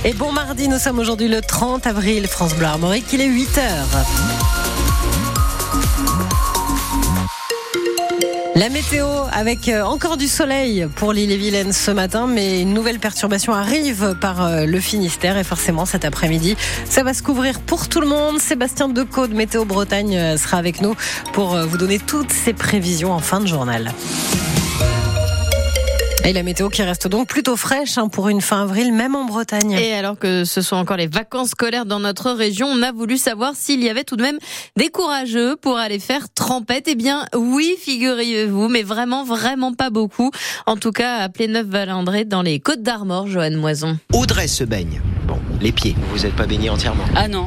Et bon mardi, nous sommes aujourd'hui le 30 avril, France Bleu Armorique, il est 8h. La météo avec encore du soleil pour l'Ille-et-Vilaine ce matin, mais une nouvelle perturbation arrive par le Finistère et forcément cet après-midi, ça va se couvrir pour tout le monde. Sébastien Decaux de Météo Bretagne sera avec nous pour vous donner toutes ses prévisions en fin de journal. Et la météo qui reste donc plutôt fraîche pour une fin avril, même en Bretagne. Et alors que ce sont encore les vacances scolaires dans notre région, on a voulu savoir s'il y avait tout de même des courageux pour aller faire trempette. Eh bien oui, figurez-vous, mais vraiment pas beaucoup. En tout cas, à Pléneuf-Valandré, dans les Côtes d'Armor, Joanne Moison. Audrey se baigne. Bon, les pieds, vous n'êtes pas baigné entièrement. Ah non.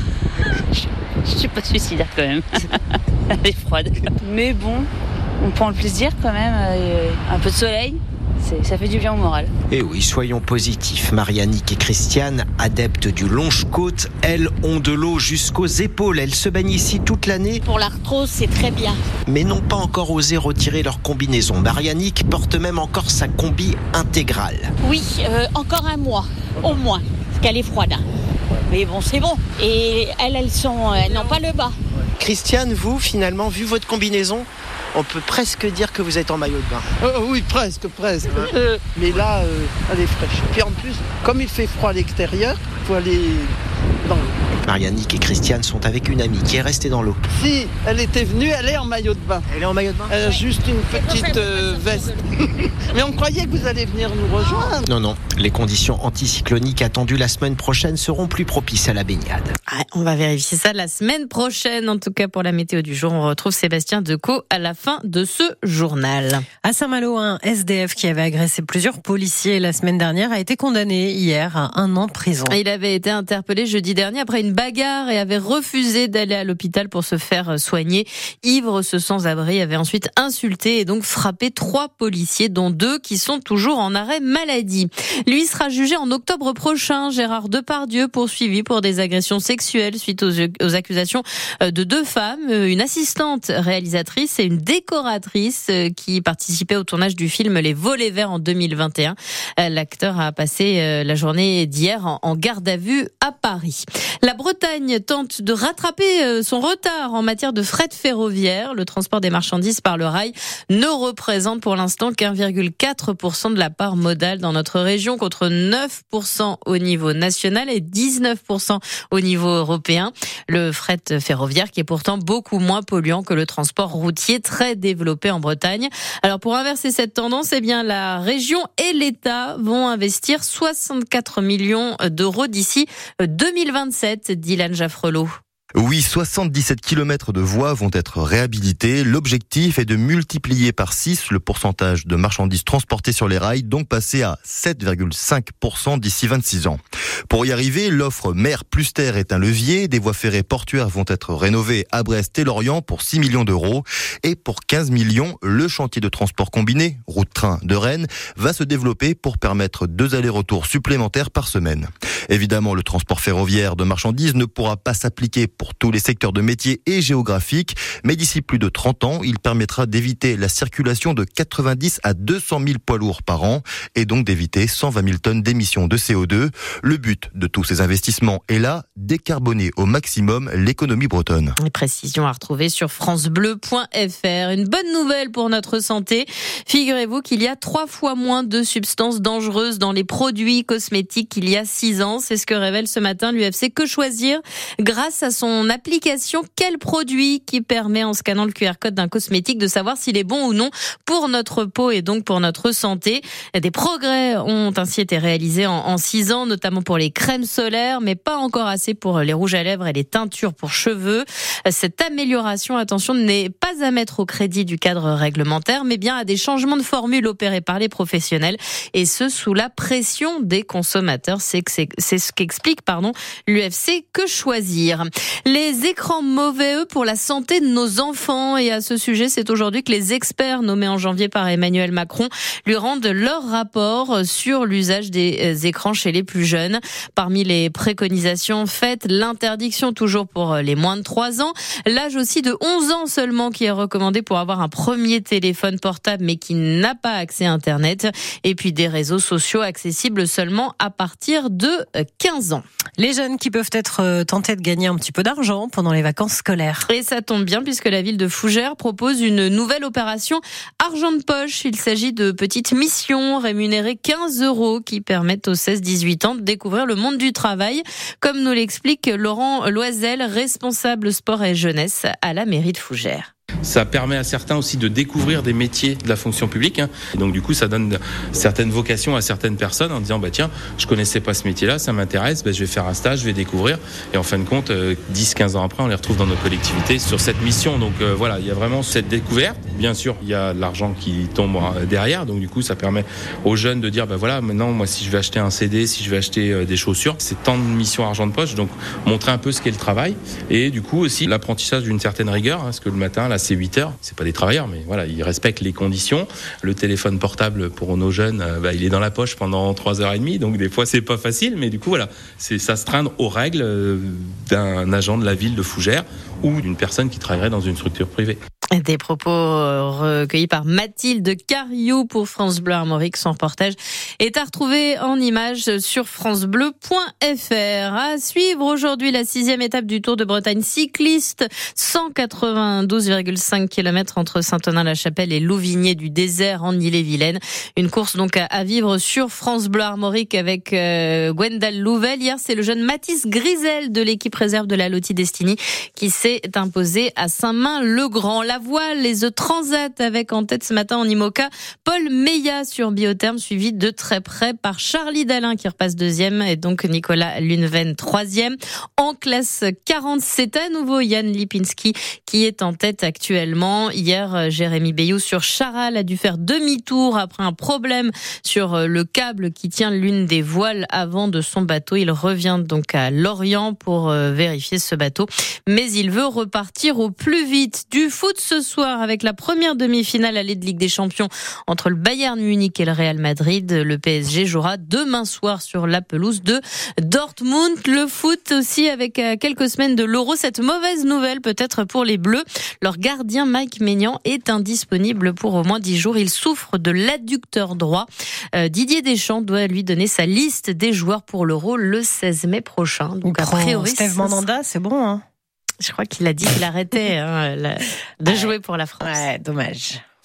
Je suis pas suicidaire quand même. Elle est froide. Mais bon, on prend le plaisir quand même. Un peu de soleil. Ça fait du bien au moral. Et oui, soyons positifs. Marianique et Christiane, adeptes du longe-côte, elles ont de l'eau jusqu'aux épaules. Elles se baignent ici toute l'année. Pour l'arthrose, c'est très bien. Mais n'ont pas encore osé retirer leur combinaison. Marianique porte même encore sa combi intégrale. Oui, encore un mois, au moins, parce qu'elle est froide. Mais bon, c'est bon. Et elles n'ont pas le bas. Christiane, vous, finalement, vu votre combinaison, on peut presque dire que vous êtes en maillot de bain. Oui, presque. Mais là, elle est fraîche. Puis en plus, comme il fait froid à l'extérieur, il faut aller dans l'eau. Marianique et Christiane sont avec une amie qui est restée dans l'eau. Si elle était venue, elle est en maillot de bain. Elle est en maillot de bain ? Elle a juste une petite veste. Mais on croyait que vous alliez venir nous rejoindre. Non. Les conditions anticycloniques attendues la semaine prochaine seront plus propices à la baignade. On va vérifier ça la semaine prochaine. En tout cas, pour la météo du jour, on retrouve Sébastien Decaux à la fin de ce journal. À Saint-Malo, un SDF qui avait agressé plusieurs policiers la semaine dernière a été condamné hier à 1 an de prison. Il avait été interpellé jeudi dernier après une bagarre et avait refusé d'aller à l'hôpital pour se faire soigner. Ivre, ce sans-abri avait ensuite insulté et donc frappé 3 policiers, dont 2 qui sont toujours en arrêt maladie. Lui sera jugé en octobre prochain. Gérard Depardieu, poursuivi pour des agressions sexuelles suite aux accusations de 2 femmes, une assistante réalisatrice et une décoratrice qui participaient au tournage du film Les Volets Verts en 2021. L'acteur a passé la journée d'hier en garde à vue à Paris. La Bretagne tente de rattraper son retard en matière de fret ferroviaire. Le transport des marchandises par le rail ne représente pour l'instant qu'1,4% de la part modale dans notre région, contre 9% au niveau national et 19% au niveau européen. Le fret ferroviaire qui est pourtant beaucoup moins polluant que le transport routier très développé en Bretagne. Alors pour inverser cette tendance, la région et l'État vont investir 64 millions d'euros d'ici 2027, Dylan Jaffrelot. Oui, 77 km de voies vont être réhabilités. L'objectif est de multiplier par 6 le pourcentage de marchandises transportées sur les rails, donc passer à 7,5% d'ici 26 ans. Pour y arriver, l'offre mer plus terre est un levier. Des voies ferrées portuaires vont être rénovées à Brest et Lorient pour 6 millions d'euros. Et pour 15 millions, le chantier de transport combiné, route-train de Rennes, va se développer pour permettre 2 allers-retours supplémentaires par semaine. Évidemment, le transport ferroviaire de marchandises ne pourra pas s'appliquer pour tous les secteurs de métiers et géographiques, mais d'ici plus de 30 ans, il permettra d'éviter la circulation de 90 à 200 000 poids lourds par an et donc d'éviter 120 000 tonnes d'émissions de CO2. Le but de tous ces investissements est là, décarboner au maximum l'économie bretonne. Les précisions à retrouver sur francebleu.fr. Une bonne nouvelle pour notre santé. Figurez-vous qu'il y a 3 fois moins de substances dangereuses dans les produits cosmétiques qu'il y a 6 ans. C'est ce que révèle ce matin l'UFC Que Choisir grâce à son application Quel produit, qui permet en scannant le QR code d'un cosmétique de savoir s'il est bon ou non pour notre peau et donc pour notre santé. Des progrès ont ainsi été réalisés en 6 ans, notamment pour les crèmes solaires, mais pas encore assez pour les rouges à lèvres et les teintures pour cheveux. Cette amélioration, attention, n'est pas à mettre au crédit du cadre réglementaire, mais bien à des changements de formule opérés par les professionnels, et ce sous la pression des consommateurs. C'est ce qu'explique l'UFC Que Choisir. Les écrans mauvais pour la santé de nos enfants. Et à ce sujet, c'est aujourd'hui que les experts nommés en janvier par Emmanuel Macron lui rendent leur rapport sur l'usage des écrans chez les plus jeunes. Parmi les préconisations faites, l'interdiction toujours pour les moins de 3 ans. L'âge aussi de 11 ans seulement qui est recommandé pour avoir un premier téléphone portable mais qui n'a pas accès à Internet. Et puis des réseaux sociaux accessibles seulement à partir de 15 ans. Les jeunes qui peuvent être tentés de gagner un petit peu d'argent pendant les vacances scolaires. Et ça tombe bien puisque la ville de Fougères propose une nouvelle opération Argent de poche. Il s'agit de petites missions rémunérées 15 € qui permettent aux 16-18 ans de découvrir le monde du travail, comme nous l'explique Laurent Loisel, responsable sport et jeunesse à la mairie de Fougères. Ça permet à certains aussi de découvrir des métiers de la fonction publique. Et donc du coup, ça donne certaines vocations à certaines personnes en disant tiens, je connaissais pas ce métier-là, ça m'intéresse, je vais faire un stage, je vais découvrir. Et en fin de compte, 10-15 ans après, on les retrouve dans nos collectivités sur cette mission. Donc voilà, il y a vraiment cette découverte. Bien sûr, il y a de l'argent qui tombe derrière. Donc du coup, ça permet aux jeunes de dire voilà, maintenant, moi, si je vais acheter un CD, si je vais acheter des chaussures, c'est tant de missions argent de poche. Donc montrer un peu ce qu'est le travail. Et du coup aussi l'apprentissage d'une certaine rigueur, parce que le matin, là, c'est 8 heures, c'est pas des travailleurs, mais voilà, ils respectent les conditions. Le téléphone portable pour nos jeunes, il est dans la poche pendant 3h30, donc des fois c'est pas facile, mais du coup voilà, c'est s'astreindre aux règles d'un agent de la ville de Fougères ou d'une personne qui travaillerait dans une structure privée. Des propos recueillis par Mathilde Cariou pour France Bleu Armorique. Son reportage est à retrouver en images sur francebleu.fr. À suivre aujourd'hui la 6e étape du Tour de Bretagne cycliste. 192,5 km entre Saint-Onin-la-Chapelle et Louvigné du Désert en Ille-et-Vilaine. Une course donc à vivre sur France Bleu Armorique avec Gwendal Louvel. Hier, c'est le jeune Mathis Grisel de l'équipe réserve de la Lottie Destiny qui s'est imposé à Saint-Main-le-Grand. La voile, les The Transat avec en tête ce matin en IMOCA Paul Meillat sur Biotherme, suivi de très près par Charlie Dalin qui repasse 2e et donc Nicolas Lunven 3e. En classe 40, c'est à nouveau Yann Lipinski qui est en tête actuellement. Hier, Jérémy Bayou sur Charal a dû faire demi-tour après un problème sur le câble qui tient l'une des voiles avant de son bateau. Il revient donc à Lorient pour vérifier ce bateau, mais il veut repartir au plus vite. Du foot ce soir avec la première demi-finale allée de Ligue des Champions entre le Bayern Munich et le Real Madrid. Le PSG jouera demain soir sur la pelouse de Dortmund. Le foot aussi avec quelques semaines de l'Euro. Cette mauvaise nouvelle peut-être pour les Bleus. Leur gardien Mike Maignan est indisponible pour au moins 10 jours. Il souffre de l'adducteur droit. Didier Deschamps doit lui donner sa liste des joueurs pour l'Euro le 16 mai prochain. Donc a priori, Steve Mandanda, c'est bon. Je crois qu'il a dit qu'il arrêtait de jouer pour la France. Ouais, dommage.